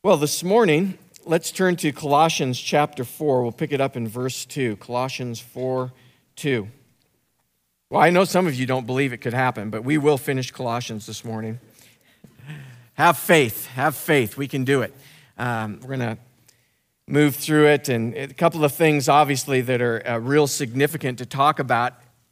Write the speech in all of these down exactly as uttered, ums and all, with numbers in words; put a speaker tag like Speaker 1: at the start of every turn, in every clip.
Speaker 1: Well, this morning, let's turn to Colossians chapter four. We'll pick it up in verse two. Colossians four, two. Well, I know some of you don't believe it could happen, but we will finish Colossians this morning. Have faith. Have faith. We can do it. Um, we're going to move through it, and a couple of things, obviously, that are uh, real significant to talk about.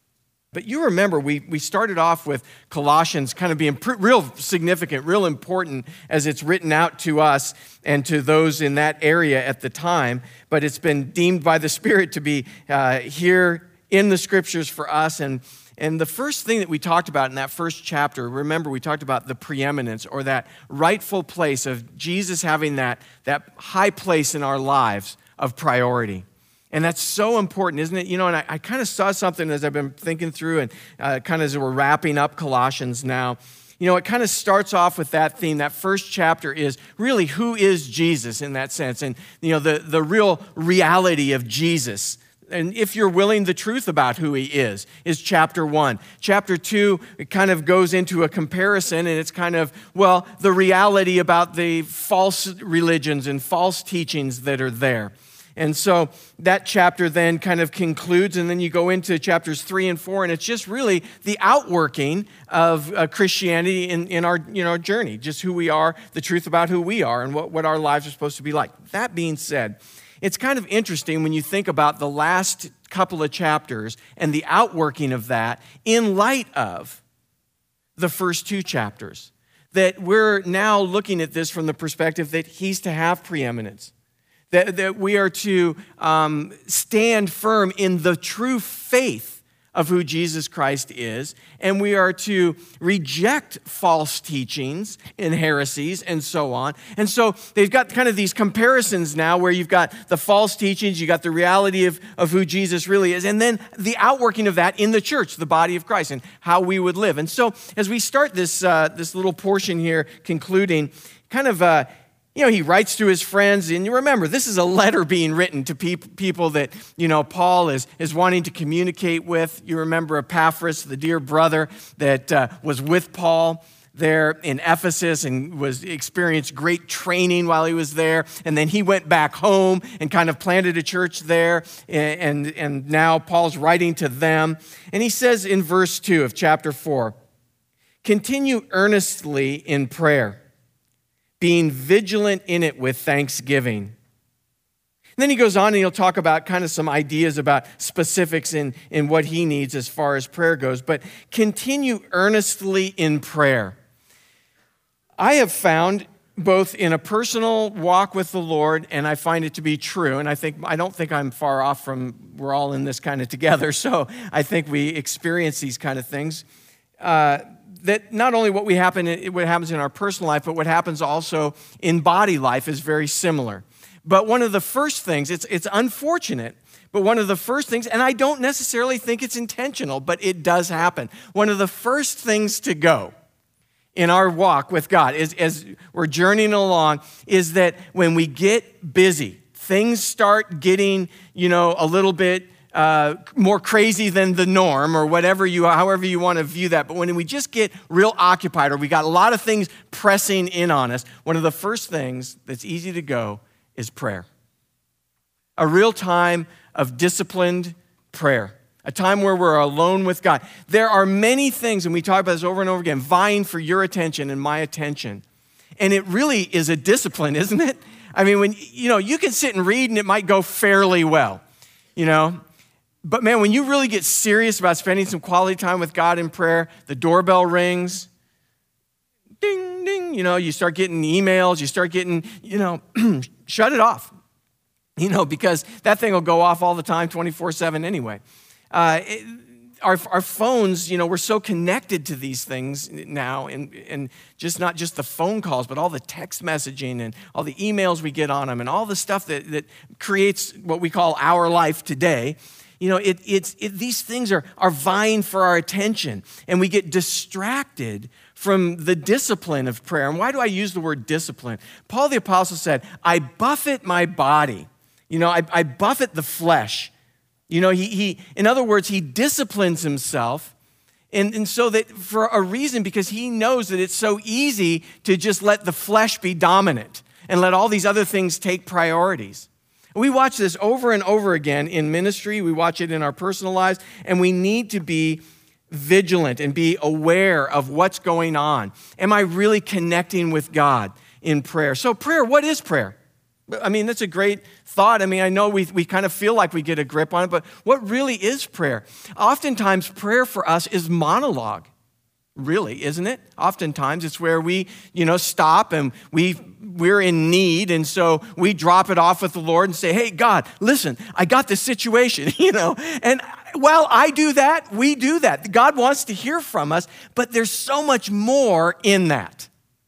Speaker 1: But you remember, we, we started off with Colossians kind of being pr- real significant, real important as it's written out to us and to those in that area at the time. But it's been deemed by the Spirit to be uh, here in the Scriptures for us. And, and the first thing that we talked about in that first chapter, remember, we talked about the preeminence or that rightful place of Jesus having that, that high place in our lives of priority. And that's so important, isn't it? You know, and I, I kind of saw something as I've been thinking through and uh, kind of as we're wrapping up Colossians now. You know, it kind of starts off with that theme. That first chapter is really who is Jesus in that sense. And, you know, the, the real reality of Jesus. And if you're willing, the truth about who he is, is chapter one. Chapter two, it kind of goes into a comparison, and it's kind of, well, the reality about the false religions and false teachings that are there. And so that chapter then kind of concludes, and then you go into chapters three and four, and it's just really the outworking of uh, Christianity in, in our you know journey, just who we are, the truth about who we are, and what, what our lives are supposed to be like. That being said, it's kind of interesting when you think about the last couple of chapters and the outworking of that in light of the first two chapters, that we're now looking at this from the perspective that he's to have preeminence. That, that we are to um, stand firm in the true faith of who Jesus Christ is, and we are to reject false teachings and heresies and so on. And so they've got kind of these comparisons now where you've got the false teachings, you've got the reality of, of who Jesus really is, and then the outworking of that in the church, the body of Christ, and how we would live. And so as we start this, uh, this little portion here concluding, kind of uh, You know, he writes to his friends, and you remember, this is a letter being written to pe- people that, you know, Paul is, is wanting to communicate with. You remember Epaphras, the dear brother that uh, was with Paul there in Ephesus and was experienced great training while he was there. And then he went back home and kind of planted a church there. And, and, and now Paul's writing to them. And he says in verse two of chapter four, continue earnestly in prayer, being vigilant in it with thanksgiving. And then he goes on and he'll talk about kind of some ideas about specifics in, in what he needs as far as prayer goes. But continue earnestly in prayer. I have found both in a personal walk with the Lord, and I find it to be true, and I think I don't think I'm far off from, we're all in this kind of together, so I think we experience these kind of things. Uh, that not only what we happen, what happens in our personal life, but what happens also in body life is very similar. But one of the first things, it's it's unfortunate, but one of the first things, and I don't necessarily think it's intentional, but it does happen. One of the first things to go in our walk with God is, as we're journeying along, is that when we get busy, things start getting, you know, a little bit Uh, more crazy than the norm, or whatever you, however you want to view that. But when we just get real occupied, or we got a lot of things pressing in on us, one of the first things that's easy to go is prayer. A real time of disciplined prayer. A time where we're alone with God. There are many things, and we talk about this over and over again, vying for your attention and my attention. And it really is a discipline, isn't it? I mean, when you know, you can sit and read and it might go fairly well, you know. But man, when you really get serious about spending some quality time with God in prayer, the doorbell rings, ding, ding, you know, you start getting emails, you start getting, you know, shut it off, you know, because that thing will go off all the time, twenty-four seven anyway. Uh, it, our, our phones, you know, we're so connected to these things now, and, and just not just the phone calls, but all the text messaging and all the emails we get on them and all the stuff that, that creates what we call our life today. You know, it, it's it, these things are, are vying for our attention, and we get distracted from the discipline of prayer. And why do I use the word discipline? Paul the Apostle said, I buffet my body. You know, I, I buffet the flesh. You know, he, he in other words, he disciplines himself. And, and so that for a reason, because he knows that it's so easy to just let the flesh be dominant. and let all these other things take priorities. We watch this over and over again in ministry. We watch it in our personal lives, and we need to be vigilant and be aware of what's going on. Am I really connecting with God in prayer? So prayer, what is prayer? I mean, that's a great thought. I mean, I know we, we kind of feel like we get a grip on it, but what really is prayer? Oftentimes, prayer for us is monologue. Really, isn't it? Oftentimes, it's where we, you know, stop and we, we're in need, and so we drop it off with the Lord and say, hey, God, listen, I got this situation, you know. And while I do that, we do that. God wants to hear from us, but there's so much more in that.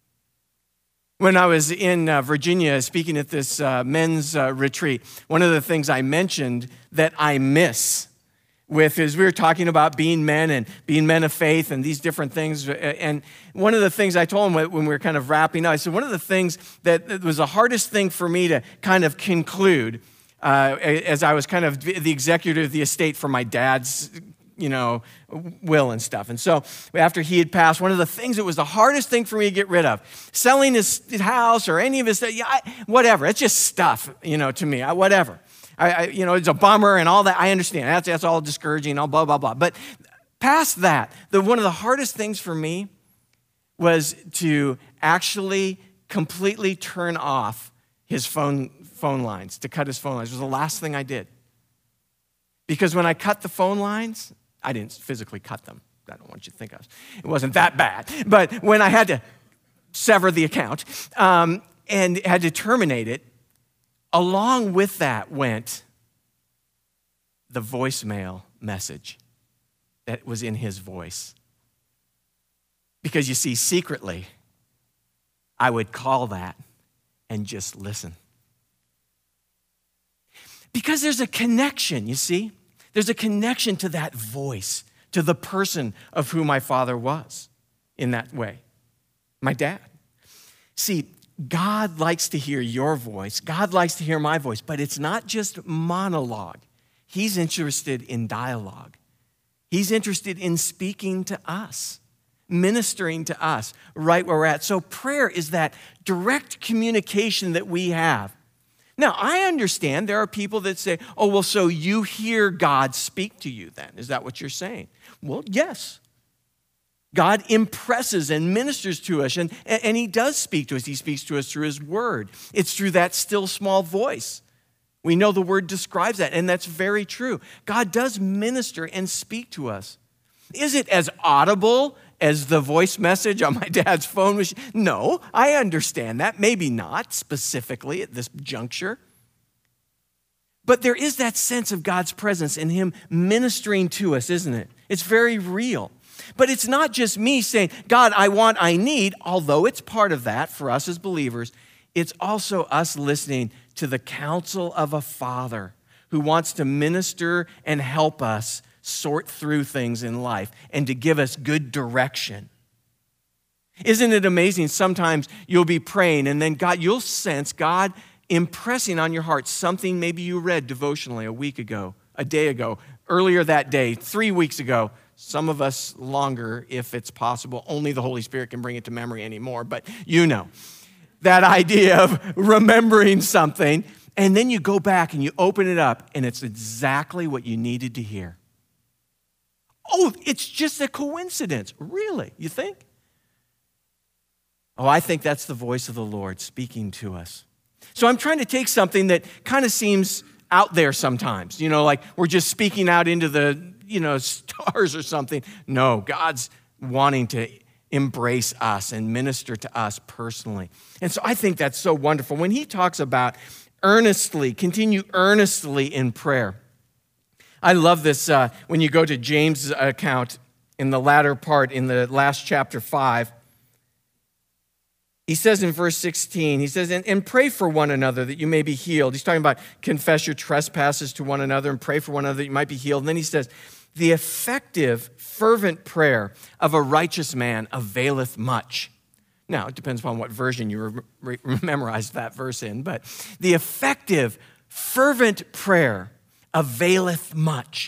Speaker 1: When I was in uh, Virginia speaking at this uh, men's uh, retreat, one of the things I mentioned that I miss with is we were talking about being men and being men of faith and these different things. And one of the things I told them when we were kind of wrapping up, I said, one of the things that was the hardest thing for me to kind of conclude uh, as I was kind of the executor of the estate for my dad's, you know, will and stuff. And so after he had passed, one of the things that was the hardest thing for me to get rid of, selling his house or any of his, yeah, I, whatever, it's just stuff, you know, to me, I, whatever. I, I, you know, it's a bummer and all that. I understand. That's, that's all discouraging, all blah, blah, blah. But past that, the, one of the hardest things for me was to actually completely turn off his phone phone lines, to cut his phone lines. It was the last thing I did. Because when I cut the phone lines, I didn't physically cut them. I don't want you to think I was, it wasn't that bad. But when I had to sever the account um, and had to terminate it, along with that went the voicemail message that was in his voice. Because you see, secretly, I would call that and just listen. Because there's a connection, you see? There's a connection to that voice, to the person of who my father was in that way, my dad. See, God likes to hear your voice. God likes to hear my voice, but it's not just monologue. He's interested in dialogue. He's interested in speaking to us, ministering to us right where we're at. So prayer is that direct communication that we have. Now, I understand there are people that say, oh, well, so you hear God speak to you then. Is that what you're saying? Well, yes. God impresses and ministers to us, and, and he does speak to us. He speaks to us through his word. It's through that still small voice. We know the word describes that, and that's very true. God does minister and speak to us. Is it as audible as the voice message on my dad's phone machine? No, I understand that. Maybe not specifically at this juncture. But there is that sense of God's presence and him ministering to us, isn't it? It's very real. But it's not just me saying, God, I want, I need, although it's part of that for us as believers. It's also us listening to the counsel of a father who wants to minister and help us sort through things in life and to give us good direction. Isn't it amazing? Sometimes you'll be praying and then God, you'll sense God impressing on your heart something maybe you read devotionally a week ago, a day ago, earlier that day, three weeks ago. Some of us longer, if it's possible. Only the Holy Spirit can bring it to memory anymore, but you know. That idea of remembering something, and then you go back and you open it up, and it's exactly what you needed to hear. Oh, it's just a coincidence. Really, you think? Oh, I think that's the voice of the Lord speaking to us. So I'm trying to take something that kind of seems out there sometimes, you know, like we're just speaking out into the, you know, stars or something. No, God's wanting to embrace us and minister to us personally. And so I think that's so wonderful. When he talks about earnestly, continue earnestly in prayer. I love this uh, when you go to James' account in the latter part, in the last chapter five. He says in verse sixteen, he says, and, and pray for one another that you may be healed. He's talking about confess your trespasses to one another and pray for one another that you might be healed. And then he says, the effective, fervent prayer of a righteous man availeth much. Now, it depends upon what version you re- re- memorized that verse in, but the effective, fervent prayer availeth much.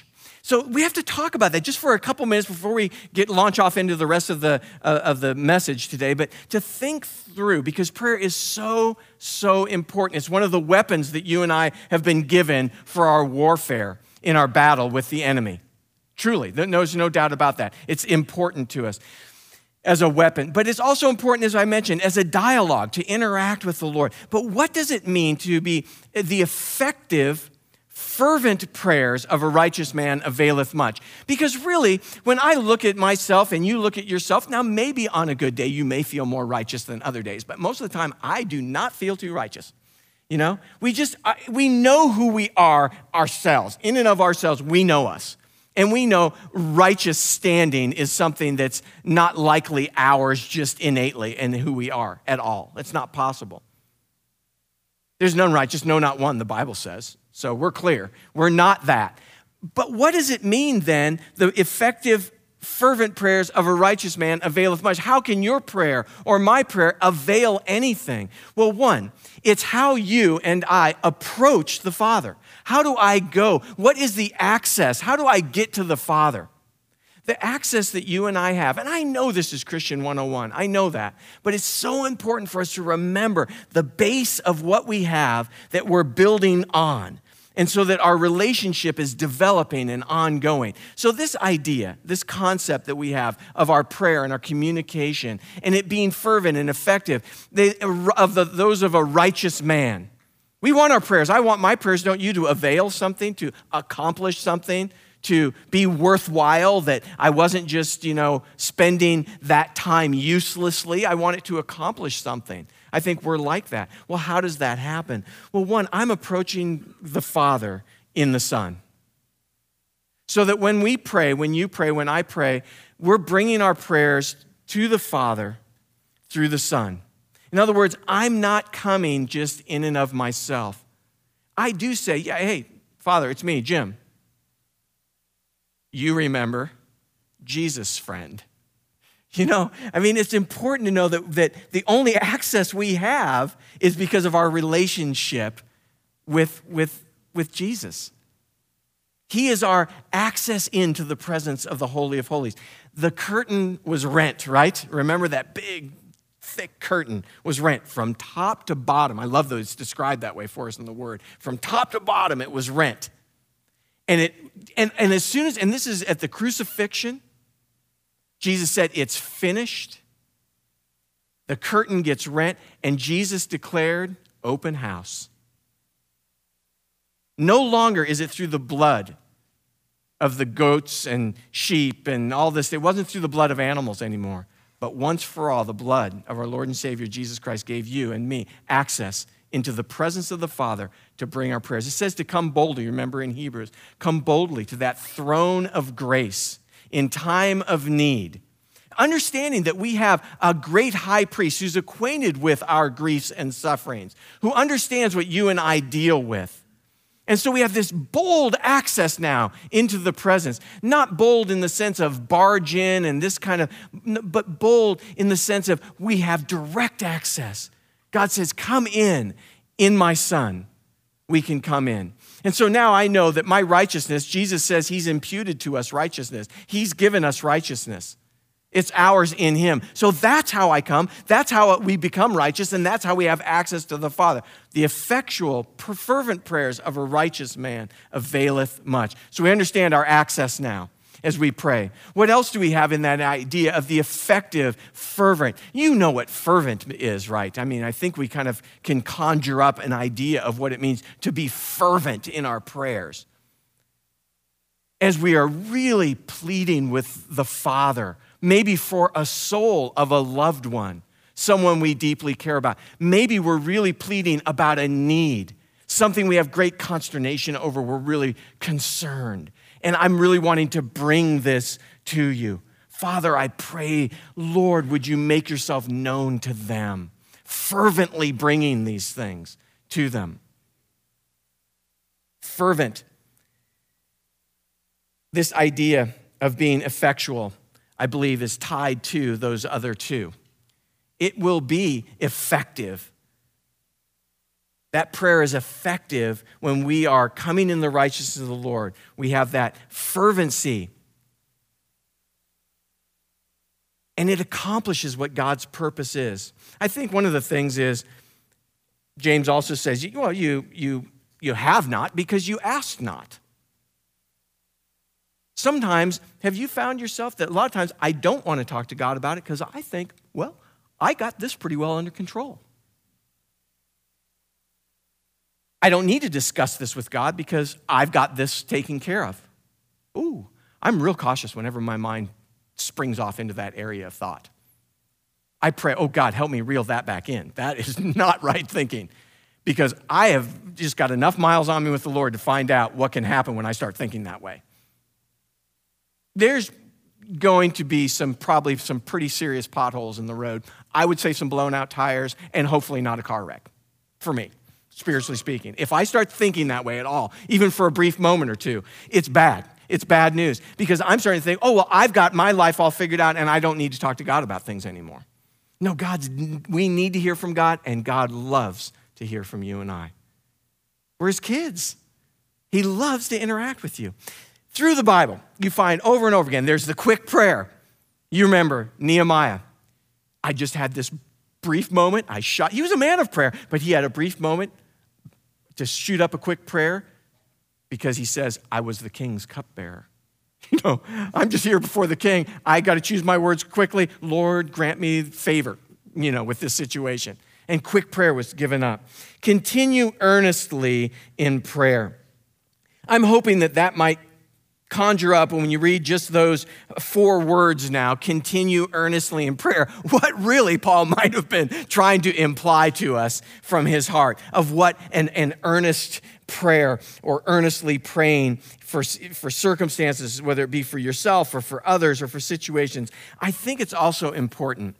Speaker 1: So we have to talk about that just for a couple minutes before we get launch off into the rest of the uh, of the message today. But to think through, because prayer is so, so important. It's one of the weapons that you and I have been given for our warfare in our battle with the enemy. Truly, there's no doubt about that. It's important to us as a weapon. But it's also important, as I mentioned, as a dialogue, to interact with the Lord. But what does it mean to be the effective, fervent prayers of a righteous man availeth much? Because really, when I look at myself and you look at yourself, now maybe on a good day you may feel more righteous than other days, but most of the time I do not feel too righteous. You know, we just, we know who we are ourselves. In and of ourselves, we know us. And we know righteous standing is something that's not likely ours just innately in who we are at all. It's not possible. There's none righteous, no, not one, the Bible says. So we're clear. We're not that. But what does it mean then, the effective, fervent prayers of a righteous man availeth much? How can your prayer or my prayer avail anything? Well, one, it's how you and I approach the Father. How do I go? What is the access? How do I get to the Father? The access that you and I have, and I know this is Christian one oh one, I know that, but it's so important for us to remember the base of what we have that we're building on, and so that our relationship is developing and ongoing. So this idea, this concept that we have of our prayer and our communication, and it being fervent and effective, they, of the, those of a righteous man. We want our prayers. I want my prayers, don't you, to avail something, to accomplish something, to be worthwhile, that I wasn't just, you know, spending that time uselessly. I want it to accomplish something. I think we're like that. Well, how does that happen? Well, one, I'm approaching the Father in the Son. So that when we pray, when you pray, when I pray, we're bringing our prayers to the Father through the Son. In other words, I'm not coming just in and of myself. I do say, yeah, hey, Father, it's me, Jim. You remember, Jesus' friend. You know, I mean, it's important to know that, that the only access we have is because of our relationship with, with, with Jesus. He is our access into the presence of the Holy of Holies. The curtain was rent, right? Remember that big, thick curtain was rent from top to bottom. I love those described that way for us in the Word. From top to bottom, it was rent. And it and, and as soon as, and this is at the crucifixion, Jesus said, it's finished. The curtain gets rent, and Jesus declared, open house. No longer is it through the blood of the goats and sheep and all this. It wasn't through the blood of animals anymore. But once for all, the blood of our Lord and Savior, Jesus Christ, gave you and me access into the presence of the Father to bring our prayers. It says to come boldly, remember in Hebrews, come boldly to that throne of grace in time of need. Understanding that we have a great high priest who's acquainted with our griefs and sufferings, who understands what you and I deal with. And so we have this bold access now into the presence. Not bold in the sense of barge in and this kind of, but bold in the sense of we have direct access. God says, come in, in my Son. We can come in. And so now I know that my righteousness, Jesus says he's imputed to us righteousness. He's given us righteousness. It's ours in him. So that's how I come. That's how we become righteous, and that's how we have access to the Father. The effectual, fervent prayers of a righteous man availeth much. So we understand our access now as we pray. What else do we have in that idea of the effective, fervent? You know what fervent is, right? I mean, I think we kind of can conjure up an idea of what it means to be fervent in our prayers. As we are really pleading with the Father, maybe for a soul of a loved one, someone we deeply care about. Maybe we're really pleading about a need, something we have great consternation over. We're really concerned. And I'm really wanting to bring this to you. Father, I pray, Lord, would you make yourself known to them, fervently bringing these things to them. Fervent. This idea of being effectual, I believe, is tied to those other two. It will be effective That prayer is effective when we are coming in the righteousness of the Lord. We have that fervency. And it accomplishes what God's purpose is. I think one of the things is, James also says, well, you, you, you have not because you ask not. Sometimes, have you found yourself that a lot of times I don't want to talk to God about it because I think, well, I got this pretty well under control. I don't need to discuss this with God because I've got this taken care of. Ooh, I'm real cautious whenever my mind springs off into that area of thought. I pray, oh God, help me reel that back in. That is not right thinking because I have just got enough miles on me with the Lord to find out what can happen when I start thinking that way. There's going to be some, probably some pretty serious potholes in the road. I would say some blown out tires and hopefully not a car wreck for me, spiritually speaking. If I start thinking that way at all, even for a brief moment or two, it's bad. It's bad news because I'm starting to think, oh, well, I've got my life all figured out and I don't need to talk to God about things anymore. No, God's, we need to hear from God and God loves to hear from you and I. We're his kids. He loves to interact with you. Through the Bible, you find over and over again, there's the quick prayer. You remember Nehemiah. I just had this brief moment. I shot, he was a man of prayer, but he had a brief moment to shoot up a quick prayer because he says, I was the king's cupbearer. You know, I'm just here before the king. I got to choose my words quickly. Lord, grant me favor, you know, with this situation. And quick prayer was given up. Continue earnestly in prayer. I'm hoping that that might conjure up when you read just those four words now, continue earnestly in prayer, what really Paul might have been trying to imply to us from his heart of what an, an earnest prayer or earnestly praying for, for circumstances, whether it be for yourself or for others or for situations. I think it's also important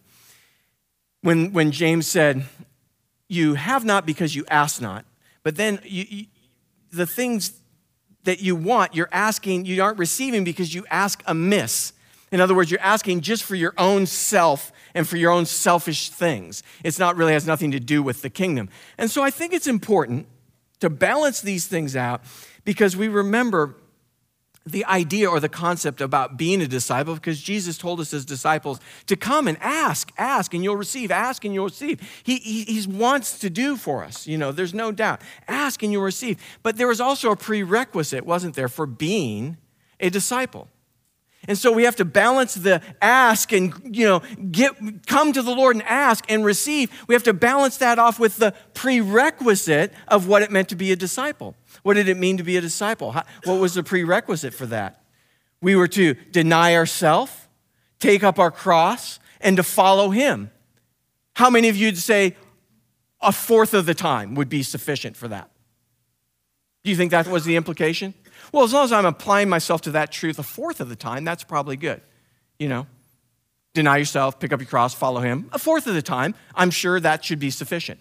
Speaker 1: when, when James said, you have not because you ask not, but then you, you, the things that you want, you're asking, you aren't receiving because you ask amiss. In other words, you're asking just for your own self and for your own selfish things. It's not really has nothing to do with the kingdom. And so I think it's important to balance these things out because we remember the idea or the concept about being a disciple because Jesus told us as disciples to come and ask, ask and you'll receive, ask and you'll receive. He, he, he wants to do for us, you know, there's no doubt. Ask and you'll receive. But there was also a prerequisite, wasn't there, for being a disciple. And so we have to balance the ask and, you know, get come to the Lord and ask and receive. We have to balance that off with the prerequisite of what it meant to be a disciple. What did it mean to be a disciple? How, what was the prerequisite for that? We were to deny ourselves, take up our cross, and to follow him. How many of you would say a fourth of the time would be sufficient for that? Do you think that was the implication? Well, as long as I'm applying myself to that truth a fourth of the time, that's probably good. You know, deny yourself, pick up your cross, follow him. A fourth of the time, I'm sure that should be sufficient.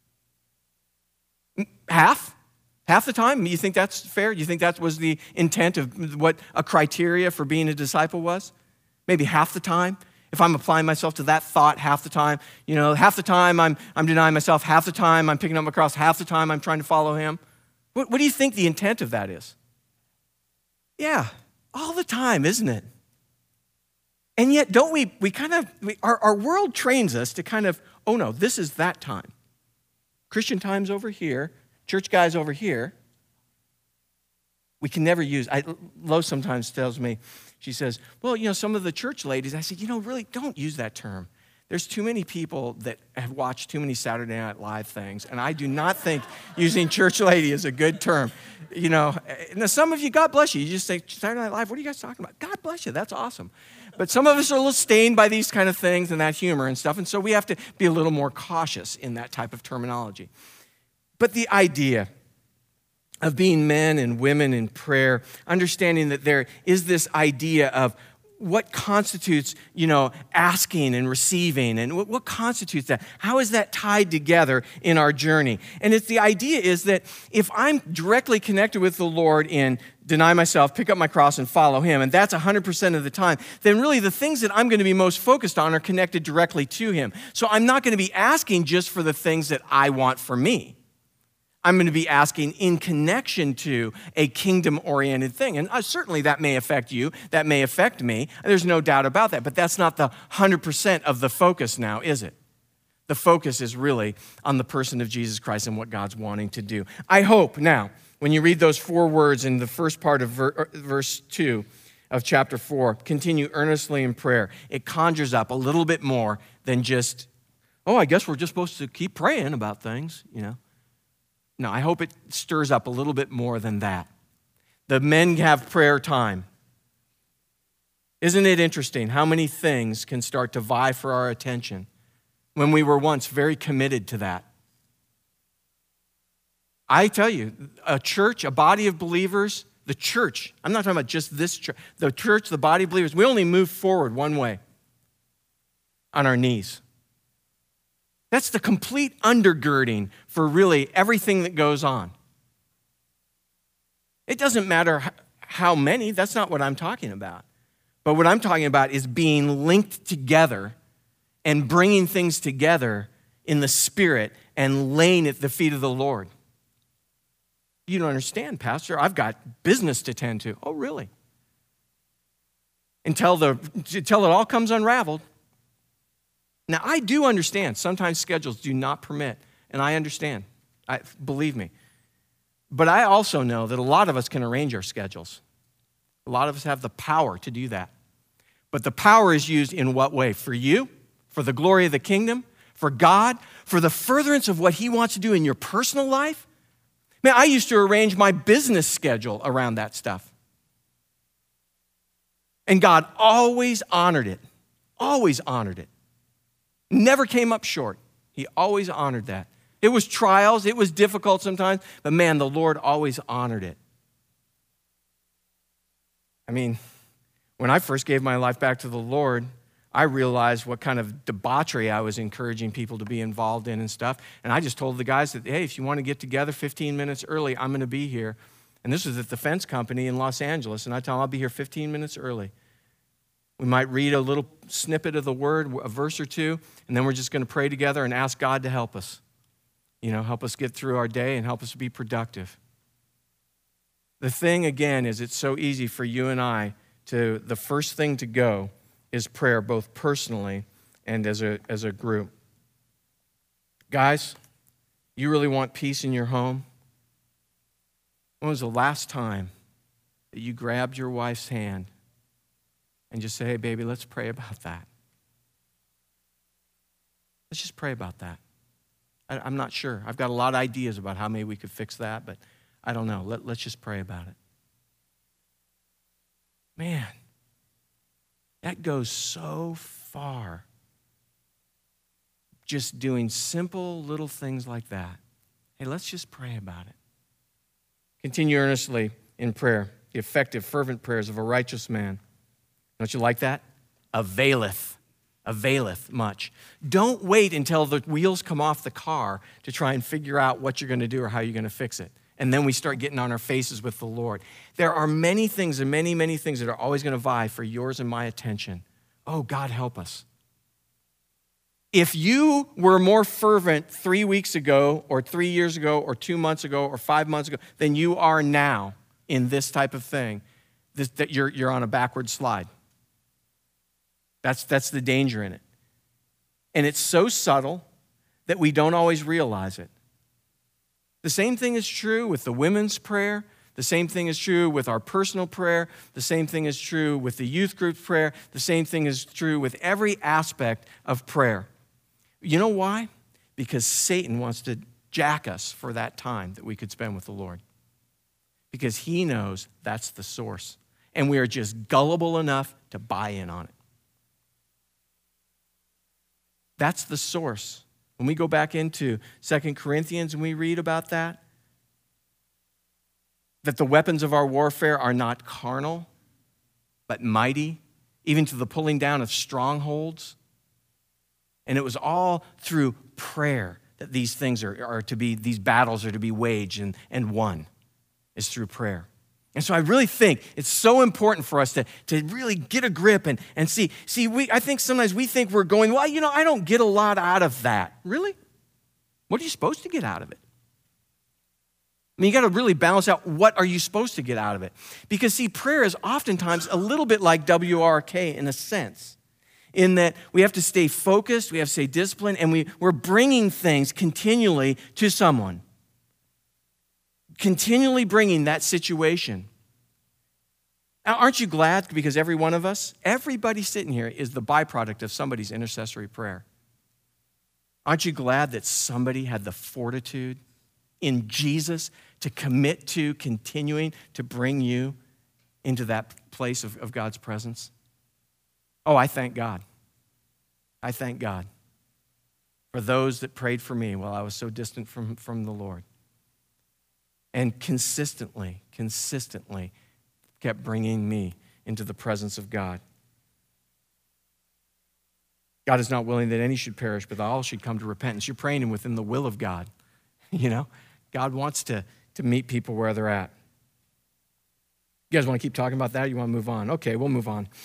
Speaker 1: Half? Half the time? You think that's fair? You think that was the intent of what a criteria for being a disciple was? Maybe half the time? If I'm applying myself to that thought half the time, you know, half the time I'm, I'm denying myself, half the time I'm picking up my cross, half the time I'm trying to follow him. What, what do you think the intent of that is? Yeah, all the time, isn't it? And yet, don't we, we kind of, we, our, our world trains us to kind of, oh no, this is that time. Christian time's over here, church guys over here. We can never use, I, Lo sometimes tells me, she says, well, you know, some of the church ladies, I said, you know, really don't use that term. There's too many people that have watched too many Saturday Night Live things, and I do not think using church lady is a good term. You know, now some of you, God bless you, you just say, Saturday Night Live, what are you guys talking about? God bless you, that's awesome. But some of us are a little stained by these kind of things and that humor and stuff, and so we have to be a little more cautious in that type of terminology. But the idea of being men and women in prayer, understanding that there is this idea of what constitutes, you know, asking and receiving, and what, what constitutes that? How is that tied together in our journey? And it's the idea is that if I'm directly connected with the Lord in deny myself, pick up my cross, and follow him, and that's one hundred percent of the time, then really the things that I'm going to be most focused on are connected directly to him. So I'm not going to be asking just for the things that I want for me. I'm going to be asking in connection to a kingdom-oriented thing. And uh, certainly that may affect you, that may affect me. There's no doubt about that. But that's not the one hundred percent of the focus now, is it? The focus is really on the person of Jesus Christ and what God's wanting to do. I hope now, when you read those four words in the first part of ver- verse two of chapter four, continue earnestly in prayer, it conjures up a little bit more than just, oh, I guess we're just supposed to keep praying about things, you know. No, I hope it stirs up a little bit more than that. The men have prayer time. Isn't it interesting how many things can start to vie for our attention when we were once very committed to that? I tell you, a church, a body of believers, the church, I'm not talking about just this church, the church, the body of believers, we only move forward one way, on our knees. That's the complete undergirding for really everything that goes on. It doesn't matter how many, that's not what I'm talking about. But what I'm talking about is being linked together and bringing things together in the Spirit and laying at the feet of the Lord. You don't understand, Pastor. I've got business to tend to. Oh, really? Until, the, until it all comes unraveled. Now, I do understand sometimes schedules do not permit, and I understand. I, believe me. But I also know that a lot of us can arrange our schedules. A lot of us have the power to do that. But the power is used in what way? For you? For the glory of the kingdom? For God? For the furtherance of what He wants to do in your personal life? Man, I used to arrange my business schedule around that stuff. And God always honored it. Always honored it. Never came up short. He always honored that. It was trials, it was difficult sometimes, but man, the Lord always honored it. I mean, when I first gave my life back to the Lord, I realized what kind of debauchery I was encouraging people to be involved in and stuff. And I just told the guys that, hey, if you want to get together fifteen minutes early, I'm going to be here. And this was at the fence company in Los Angeles. And I tell them I'll be here fifteen minutes early. We might read a little snippet of the word, a verse or two, and then we're just going to pray together and ask God to help us. You know, help us get through our day and help us be productive. The thing, again, is it's so easy for you and I to, the first thing to go is prayer, both personally and as a, as a group. Guys, you really want peace in your home? When was the last time that you grabbed your wife's hand and just say, hey, baby, let's pray about that? Let's just pray about that. I, I'm not sure. I've got a lot of ideas about how maybe we could fix that, but I don't know. Let, let's just pray about it. Man, that goes so far. Just doing simple little things like that. Hey, let's just pray about it. Continue earnestly in prayer. The effective, fervent prayers of a righteous man. Don't you like that? Availeth. Availeth much. Don't wait until the wheels come off the car to try and figure out what you're going to do or how you're going to fix it. And then we start getting on our faces with the Lord. There are many things and many, many things that are always going to vie for yours and my attention. Oh, God, help us. If you were more fervent three weeks ago or three years ago or two months ago or five months ago than you are now in this type of thing, this, that you're, you're on a backward slide. That's, that's the danger in it. And it's so subtle that we don't always realize it. The same thing is true with the women's prayer. The same thing is true with our personal prayer. The same thing is true with the youth group prayer. The same thing is true with every aspect of prayer. You know why? Because Satan wants to jack us for that time that we could spend with the Lord. Because he knows that's the source. And we are just gullible enough to buy in on it. That's the source. When we go back into Second Corinthians and we read about that, that the weapons of our warfare are not carnal, but mighty, even to the pulling down of strongholds. And it was all through prayer that these things are, are to be, these battles are to be waged and, and won, is through prayer. And so I really think it's so important for us to, to really get a grip and, and see. See, we I think sometimes we think we're going, well, you know, I don't get a lot out of that. Really? What are you supposed to get out of it? I mean, you got to really balance out what are you supposed to get out of it. Because, see, prayer is oftentimes a little bit like W R K in a sense, in that we have to stay focused, we have to stay disciplined, and we, we're bringing things continually to someone. Continually bringing that situation. Now, aren't you glad? Because every one of us, everybody sitting here is the byproduct of somebody's intercessory prayer. Aren't you glad that somebody had the fortitude in Jesus to commit to continuing to bring you into that place of, of God's presence? Oh, I thank God. I thank God for those that prayed for me while I was so distant from, from the Lord. And consistently, consistently kept bringing me into the presence of God. God is not willing that any should perish, but that all should come to repentance. You're praying within the will of God. You know, God wants to, to meet people where they're at. You guys want to keep talking about that? You want to move on? Okay, we'll move on.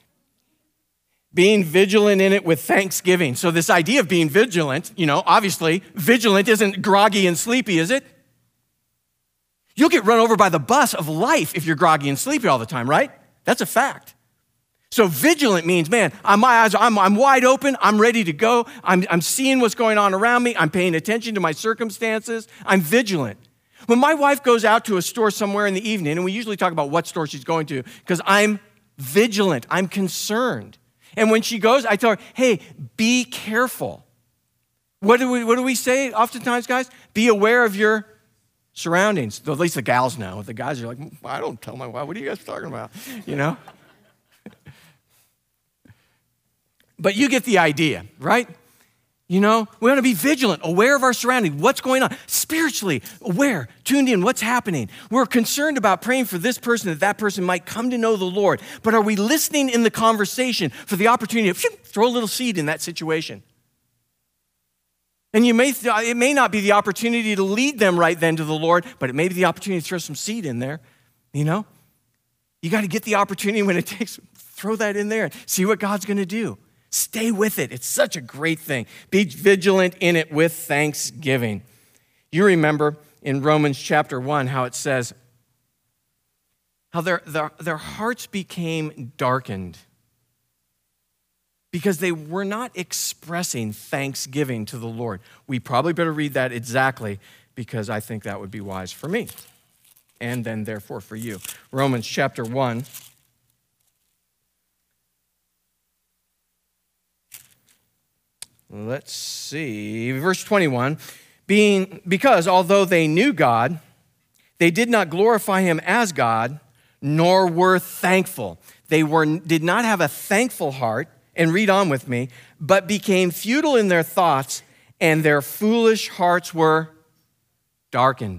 Speaker 1: Being vigilant in it with thanksgiving. So this idea of being vigilant, you know, obviously, vigilant isn't groggy and sleepy, is it? You'll get run over by the bus of life if you're groggy and sleepy all the time, right? That's a fact. So vigilant means, man, my eyes, I'm, I'm wide open, I'm ready to go, I'm, I'm seeing what's going on around me, I'm paying attention to my circumstances, I'm vigilant. When my wife goes out to a store somewhere in the evening, and we usually talk about what store she's going to, because I'm vigilant, I'm concerned. And when she goes, I tell her, hey, be careful. What do we, what do we say oftentimes, guys? Be aware of your surroundings. At least the gals know. The guys are like, I don't tell my wife, what are you guys talking about? You know? But you get the idea, right? You know, we want to be vigilant, aware of our surroundings, what's going on, spiritually aware, tuned in, what's happening. We're concerned about praying for this person, that that person might come to know the Lord. But are we listening in the conversation for the opportunity to throw a little seed in that situation? And you may it may not be the opportunity to lead them right then to the Lord, but it may be the opportunity to throw some seed in there, you know? You got to get the opportunity when it takes, throw that in there and see what God's going to do. Stay with it. It's such a great thing. Be vigilant in it with thanksgiving. You remember in Romans chapter one how it says, how their, their, their hearts became darkened because they were not expressing thanksgiving to the Lord. We probably better read that exactly because I think that would be wise for me and then therefore for you. Romans chapter one. Let's see, verse twenty-one, being because although they knew God, they did not glorify him as God, nor were thankful. They were did not have a thankful heart, and read on with me, but became futile in their thoughts, and their foolish hearts were darkened.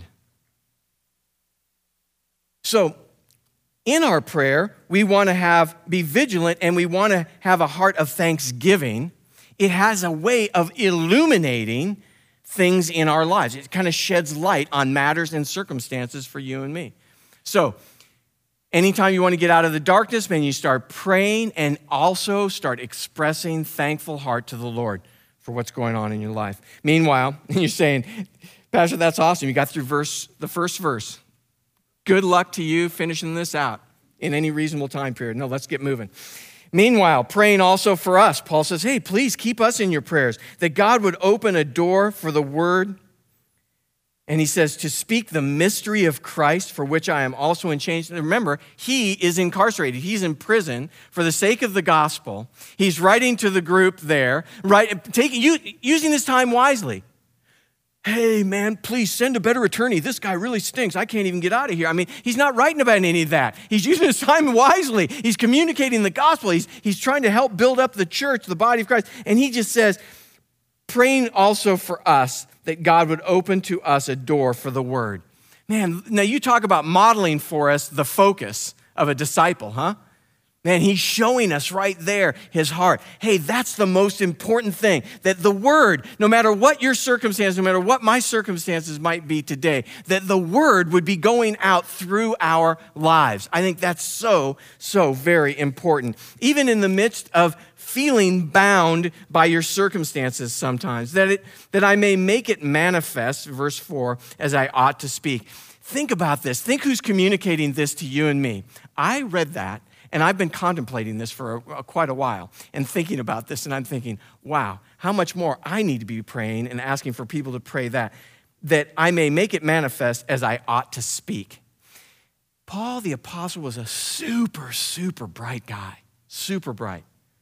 Speaker 1: So, in our prayer, we want to have be vigilant, and we want to have a heart of thanksgiving. It has a way of illuminating things in our lives. It kind of sheds light on matters and circumstances for you and me. So, anytime you want to get out of the darkness, man, you start praying and also start expressing thankful heart to the Lord for what's going on in your life. Meanwhile, you're saying, Pastor, that's awesome. You got through verse the first verse. Good luck to you finishing this out in any reasonable time period. No, let's get moving. Meanwhile, praying also for us. Paul says, hey, please keep us in your prayers, that God would open a door for the word. And he says, to speak the mystery of Christ, for which I am also in chains. Remember, he is incarcerated. He's in prison for the sake of the gospel. He's writing to the group there, right, taking, using his time wisely. Hey, man, please send a better attorney. This guy really stinks. I can't even get out of here. I mean, he's not writing about any of that. He's using his time wisely. He's communicating the gospel. He's, he's trying to help build up the church, the body of Christ. And he just says, praying also for us that God would open to us a door for the word. Man, now you talk about modeling for us the focus of a disciple, huh? Man, he's showing us right there his heart. Hey, that's the most important thing, that the word, no matter what your circumstance, no matter what my circumstances might be today, that the word would be going out through our lives. I think that's so, so very important. Even in the midst of feeling bound by your circumstances sometimes, that it that I may make it manifest, verse four, as I ought to speak. Think about this. Think who's communicating this to you and me. I read that, and I've been contemplating this for a, a, quite a while and thinking about this, and I'm thinking, wow, how much more I need to be praying and asking for people to pray that, that I may make it manifest as I ought to speak. Paul the apostle was a super, super bright guy, super bright.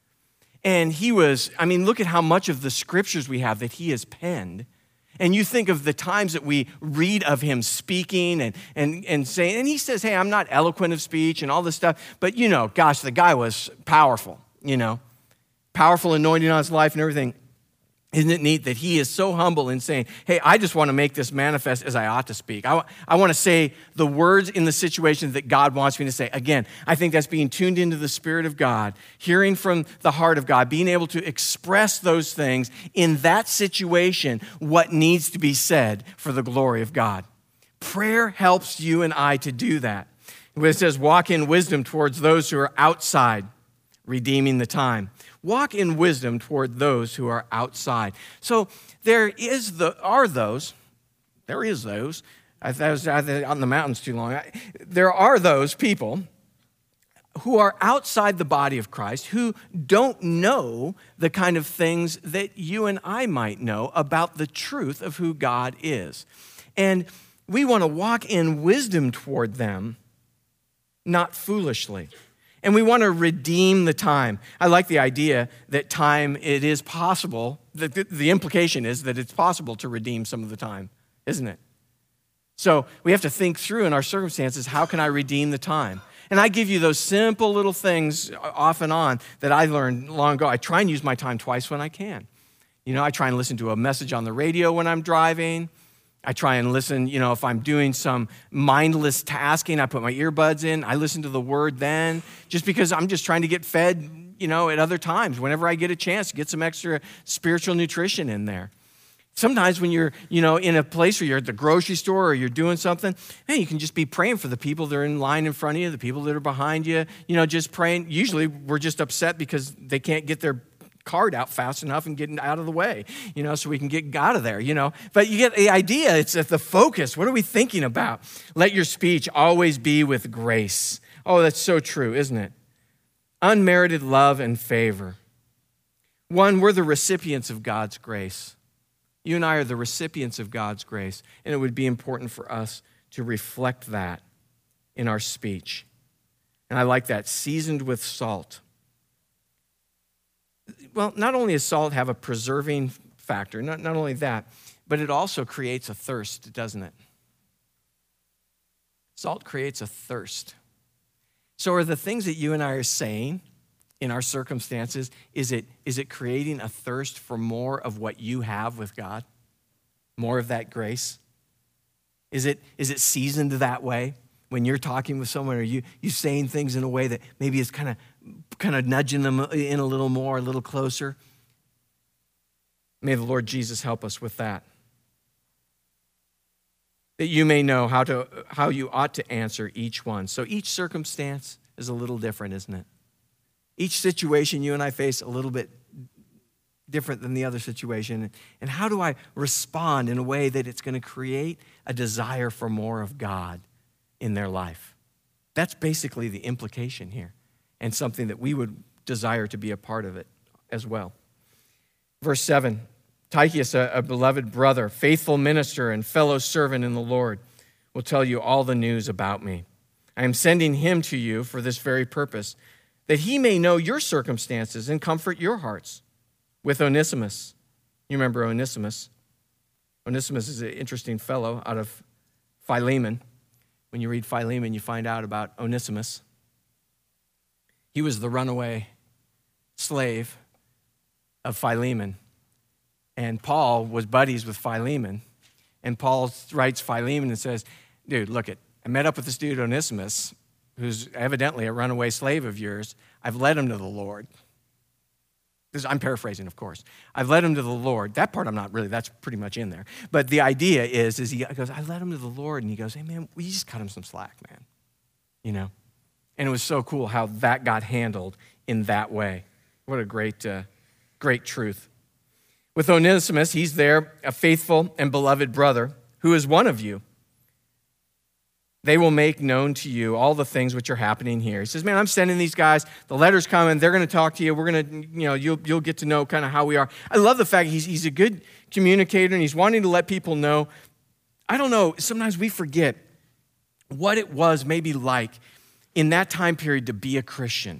Speaker 1: And he was, I mean, look at how much of the scriptures we have that he has penned. And you think of the times that we read of him speaking and, and, and saying, and he says, hey, I'm not eloquent of speech and all this stuff, but you know, gosh, the guy was powerful, you know, powerful anointing on his life and everything. Isn't it neat that he is so humble in saying, hey, I just want to make this manifest as I ought to speak. I, I want to say the words in the situation that God wants me to say. Again, I think that's being tuned into the Spirit of God, hearing from the heart of God, being able to express those things in that situation, what needs to be said for the glory of God. Prayer helps you and I to do that. When it says, walk in wisdom towards those who are outside, redeeming the time. Walk in wisdom toward those who are outside. So there is the are those, there is those, I was out in the mountains too long. There are those people who are outside the body of Christ who don't know the kind of things that you and I might know about the truth of who God is. And we want to walk in wisdom toward them, not foolishly. And we want to redeem the time. I like the idea that time, it is possible, that the implication is that it's possible to redeem some of the time, isn't it? So we have to think through in our circumstances, how can I redeem the time? And I give you those simple little things off and on that I learned long ago. I try and use my time twice when I can. You know, I try and listen to a message on the radio when I'm driving. I try and listen, you know, if I'm doing some mindless tasking, I put my earbuds in, I listen to the word then, just because I'm just trying to get fed, you know, at other times, whenever I get a chance to get some extra spiritual nutrition in there. Sometimes when you're, you know, in a place where you're at the grocery store or you're doing something, hey, you can just be praying for the people that are in line in front of you, the people that are behind you, you know, just praying. Usually we're just upset because they can't get their card out fast enough and getting out of the way, you know, so we can get out of there, you know. But you get the idea. It's at the focus. What are we thinking about? Let your speech always be with grace. Oh, that's so true, isn't it? Unmerited love and favor. One, we're the recipients of God's grace. You and I are the recipients of God's grace, and it would be important for us to reflect that in our speech. And I like that, seasoned with salt. Well, not only does salt have a preserving factor, not, not only that, but it also creates a thirst, doesn't it? Salt creates a thirst. So are the things that you and I are saying in our circumstances, is it, is it creating a thirst for more of what you have with God? More of that grace? Is it, is it seasoned that way? When you're talking with someone, are you, you saying things in a way that maybe is kind of kind of nudging them in a little more, a little closer? May the Lord Jesus help us with that. That you may know how to how you ought to answer each one. So each circumstance is a little different, isn't it? Each situation you and I face a little bit different than the other situation. And how do I respond in a way that it's going to create a desire for more of God in their life? That's basically the implication here, and something that we would desire to be a part of it as well. Verse seven, Tychicus, a, a beloved brother, faithful minister and fellow servant in the Lord, will tell you all the news about me. I am sending him to you for this very purpose, that he may know your circumstances and comfort your hearts. With Onesimus, you remember Onesimus. Onesimus is an interesting fellow out of Philemon. When you read Philemon, you find out about Onesimus. He was the runaway slave of Philemon. And Paul was buddies with Philemon. And Paul writes Philemon and says, dude, look it, I met up with this dude Onesimus. who's evidently a runaway slave of yours, I've led him to the Lord. This, I'm paraphrasing, of course. I've led him to the Lord. That part I'm not really, that's pretty much in there. But the idea is, is he goes, I led him to the Lord. And he goes, hey, man, we just cut him some slack, man. You know? And it was so cool how that got handled in that way. What a great, uh, great truth. With Onesimus, he's there, a faithful and beloved brother who is one of you. They will make known to you all the things which are happening here. He says, man, I'm sending these guys. The letter's coming. They're going to talk to you. We're going to, you know, you'll, you'll get to know kind of how we are. I love the fact he's, he's a good communicator and he's wanting to let people know. I don't know, sometimes we forget what it was maybe like in that time period to be a Christian.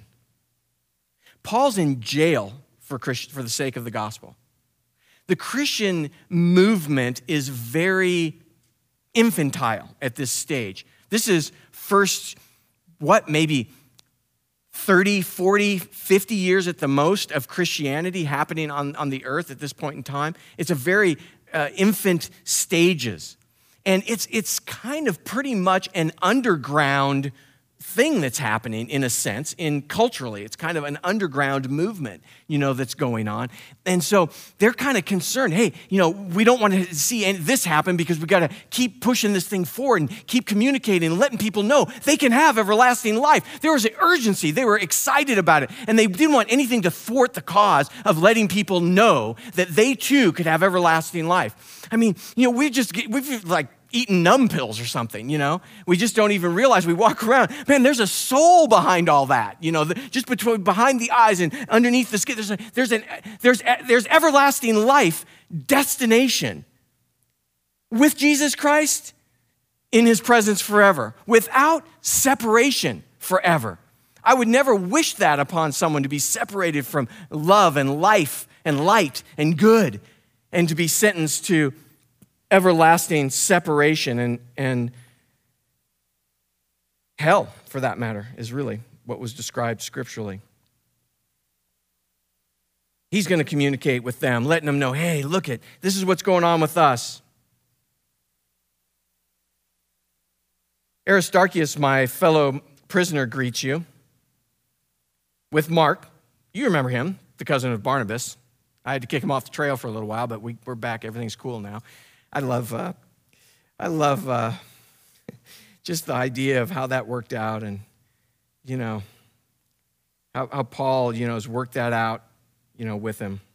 Speaker 1: Paul's in jail for, Christ, for the sake of the gospel. The Christian movement is very infantile at this stage. This is first, what, maybe thirty, forty, fifty years at the most of Christianity happening on, on the earth at this point in time. It's a very uh, infant stages. And it's, it's kind of pretty much an underground thing that's happening in a sense, in culturally. It's kind of an underground movement, you know, that's going on. And so they're kind of concerned, hey, you know, we don't want to see any, this happen because we got to keep pushing this thing forward and keep communicating and letting people know they can have everlasting life. There was an urgency. They were excited about it. And they didn't want anything to thwart the cause of letting people know that they too could have everlasting life. I mean, you know, we just, we've like, eating numb pills or something, you know? We just don't even realize. We walk around, man, there's a soul behind all that, you know, the, just between, behind the eyes and underneath the skin, there's, a, there's, an, there's, there's everlasting life destination with Jesus Christ in his presence forever, without separation forever. I would never wish that upon someone, to be separated from love and life and light and good, and to be sentenced to everlasting separation, and, and hell, for that matter, is really what was described scripturally. He's going to communicate with them, letting them know, hey, look it, this is what's going on with us. Aristarchus, my fellow prisoner, greets you. With Mark, you remember him, the cousin of Barnabas. I had to kick him off the trail for a little while, but we, we're back. Everything's cool now. I love, uh, I love uh, just the idea of how that worked out, and you know how, how Paul, you know, has worked that out, you know, with him.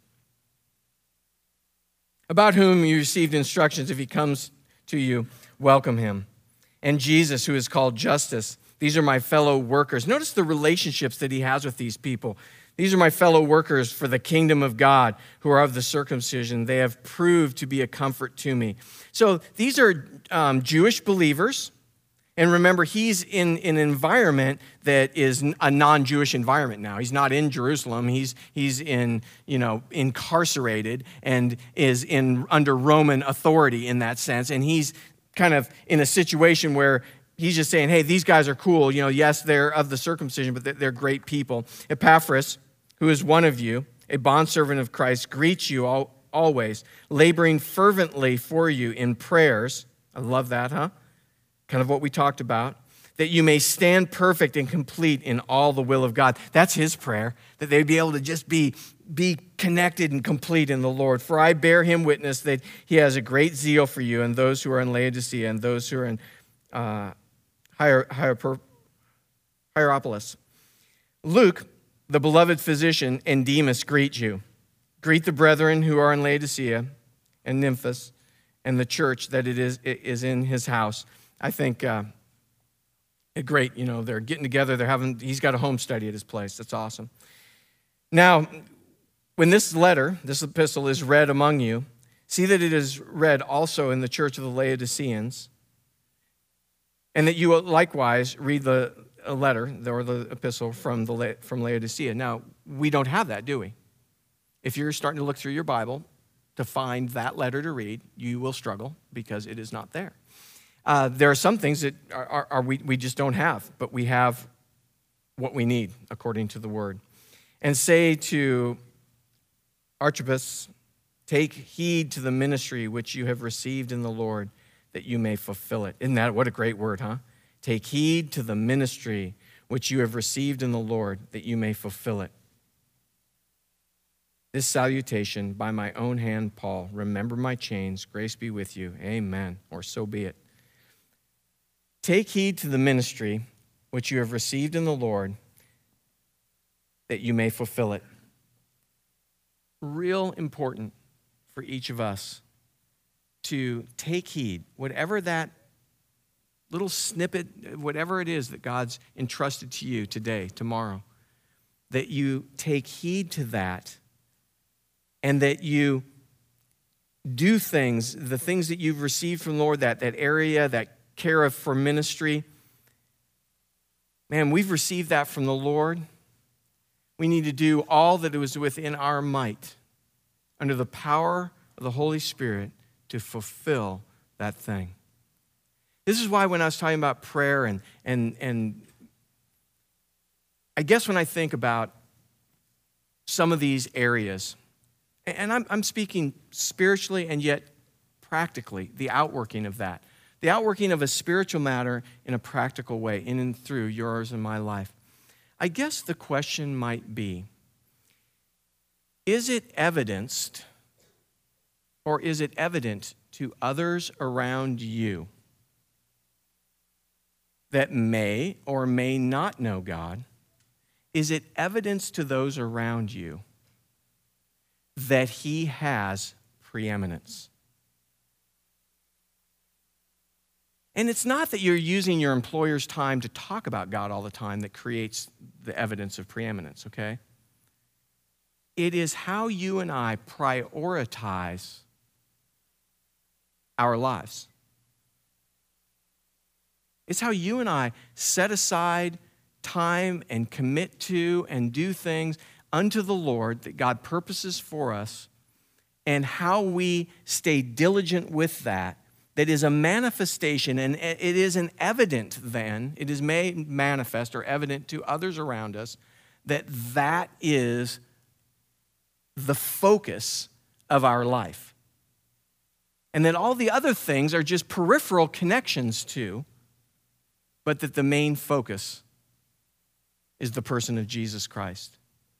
Speaker 1: About whom you received instructions. If he comes to you, welcome him. And Jesus, who is called Justus. These are my fellow workers. Notice the relationships that he has with these people. These are my fellow workers for the kingdom of God, who are of the circumcision. They have proved to be a comfort to me. So these are um, Jewish believers. And remember, he's in, in an environment that is a non-Jewish environment now. He's not in Jerusalem. He's, he's in, you know, incarcerated and is in under Roman authority in that sense. And he's kind of in a situation where he's just saying, hey, these guys are cool. You know, yes, they're of the circumcision, but they're great people. Epaphras, who is one of you, a bondservant of Christ, greets you all, always, laboring fervently for you in prayers. I love that, huh? Kind of what we talked about. That you may stand perfect and complete in all the will of God. That's his prayer, that they'd be able to just be, be connected and complete in the Lord. For I bear him witness that he has a great zeal for you and those who are in Laodicea and those who are in uh, Hier- Hier- Hierapolis. Luke, the beloved physician, and Demas greet you. Greet the brethren who are in Laodicea and Nymphas and the church that it is, it is in his house. I think uh, great, you know, they're getting together. They're having, he's got a home study at his place. That's awesome. Now, when this letter, this epistle is read among you, see that it is read also in the church of the Laodiceans, and that you likewise read the letter or the epistle from the from Laodicea. Now, we don't have that, do we? If you're starting to look through your Bible to find that letter to read, you will struggle because it is not there. Uh, there are some things that are, are, are we, we just don't have, but we have what we need according to the word. And say to Archippus, take heed to the ministry which you have received in the Lord, that you may fulfill it. Isn't that what a great word, huh? Take heed to the ministry which you have received in the Lord, that you may fulfill it. This salutation by my own hand, Paul. Remember my chains. Grace be with you. Amen. Or so be it. Take heed to the ministry which you have received in the Lord, that you may fulfill it. Real important for each of us to take heed, whatever that little snippet, whatever it is that God's entrusted to you today, tomorrow, that you take heed to that, and that you do things, the things that you've received from the Lord, that, that area, that care of for ministry. Man, we've received that from the Lord. We need to do all that is within our might, under the power of the Holy Spirit, to fulfill that thing. This is why when I was talking about prayer, and, and, and I guess when I think about some of these areas, and I'm, I'm speaking spiritually and yet practically, the outworking of that. The outworking of a spiritual matter in a practical way, in and through yours and my life. I guess the question might be, is it evidenced, or is it evident to others around you that may or may not know God? Is it evidence to those around you that he has preeminence? And it's not that you're using your employer's time to talk about God all the time that creates the evidence of preeminence, okay? It is how you and I prioritize our lives. It's how you and I set aside time and commit to and do things unto the Lord that God purposes for us, and how we stay diligent with that, that is a manifestation, and it is an evident then, it is made manifest or evident to others around us, that that is the focus of our life. And that all the other things are just peripheral connections to, but that the main focus is the person of Jesus Christ.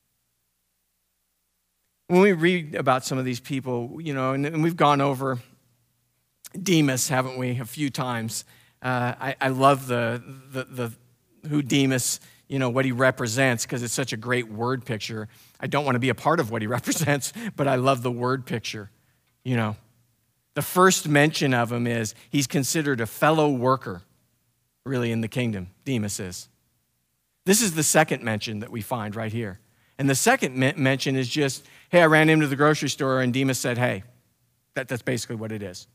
Speaker 1: When we read about some of these people, you know, and we've gone over Demas, haven't we, a few times. Uh, I, I love the, the, the who Demas, you know, what he represents, because it's such a great word picture. I don't want to be a part of what he represents, but I love the word picture, you know. The first mention of him is he's considered a fellow worker, really, in the kingdom. Demas is. This is the second mention that we find right here. And the second mention is just, hey, I ran into the grocery store and Demas said, hey. That, that's basically what it is.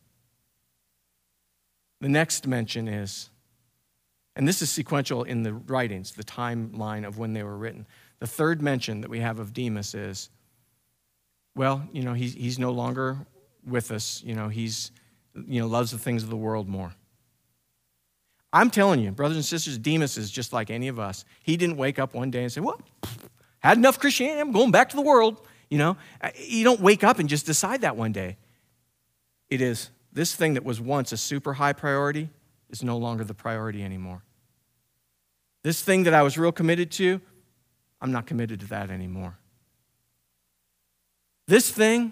Speaker 1: The next mention is, and this is sequential in the writings, the timeline of when they were written. The third mention that we have of Demas is, well, you know, he's, he's no longer with us. You know, he's, you know, loves the things of the world more. I'm telling you, brothers and sisters, Demas is just like any of us. He didn't wake up one day and say, well, had enough Christianity, I'm going back to the world. You know, you don't wake up and just decide that one day. It is, this thing that was once a super high priority is no longer the priority anymore. This thing that I was real committed to, I'm not committed to that anymore. This thing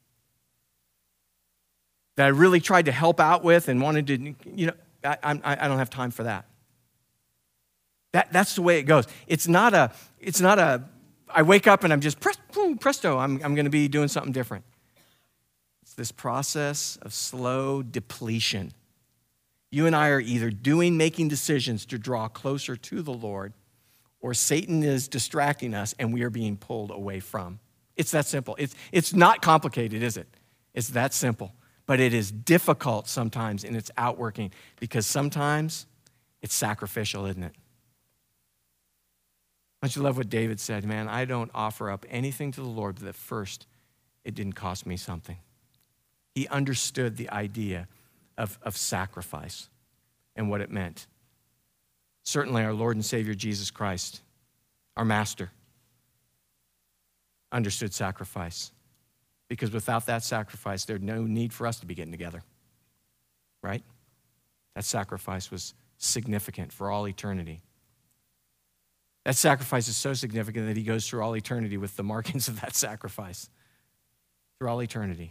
Speaker 1: that I really tried to help out with and wanted to, you know, I, I, I don't have time for that. That. That's the way it goes. It's not a, it's not a, I wake up and I'm just, presto, I'm, I'm going to be doing something different. It's this process of slow depletion. You and I are either doing, making decisions to draw closer to the Lord, or Satan is distracting us and we are being pulled away from. It's that simple. It's, it's not complicated, is it? It's that simple. But it is difficult sometimes in its outworking, because sometimes it's sacrificial, isn't it? Don't you love what David said? Man, I don't offer up anything to the Lord, but at first it didn't cost me something. He understood the idea of, of sacrifice and what it meant. Certainly our Lord and Savior Jesus Christ, our Master, understood sacrifice. Because without that sacrifice, there's no need for us to be getting together. Right? That sacrifice was significant for all eternity. That sacrifice is so significant that he goes through all eternity with the markings of that sacrifice. Through all eternity.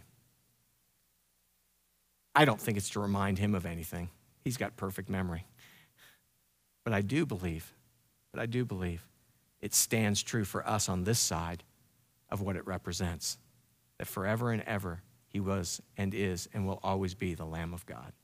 Speaker 1: I don't think it's to remind him of anything. He's got perfect memory. But I do believe, but I do believe it stands true for us on this side of what it represents. That forever and ever he was and is and will always be the Lamb of God.